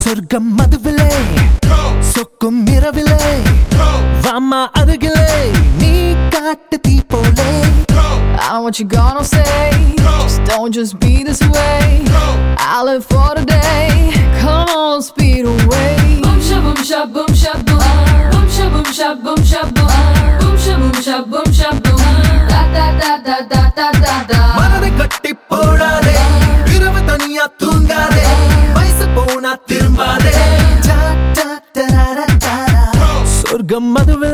சொர்க்கம் மதுவிலே சொக்கும் இரவிலே வாமா அருகிலே நீ காட்டு தீ போலே I know what you gonna say. Just don't just be this way. I live for the day. Come on, speed away. Boom sha boom sha boom sha boom. Boom sha boom sha boom sha boom. Boom sha boom sha boom sha boom. Da da da da da da da da. மனதை கட்டி போடாதே இரவு தனியா தூங்காதே வயசு போனா திரும்பாதே சொர்க்கம் மதுவிலே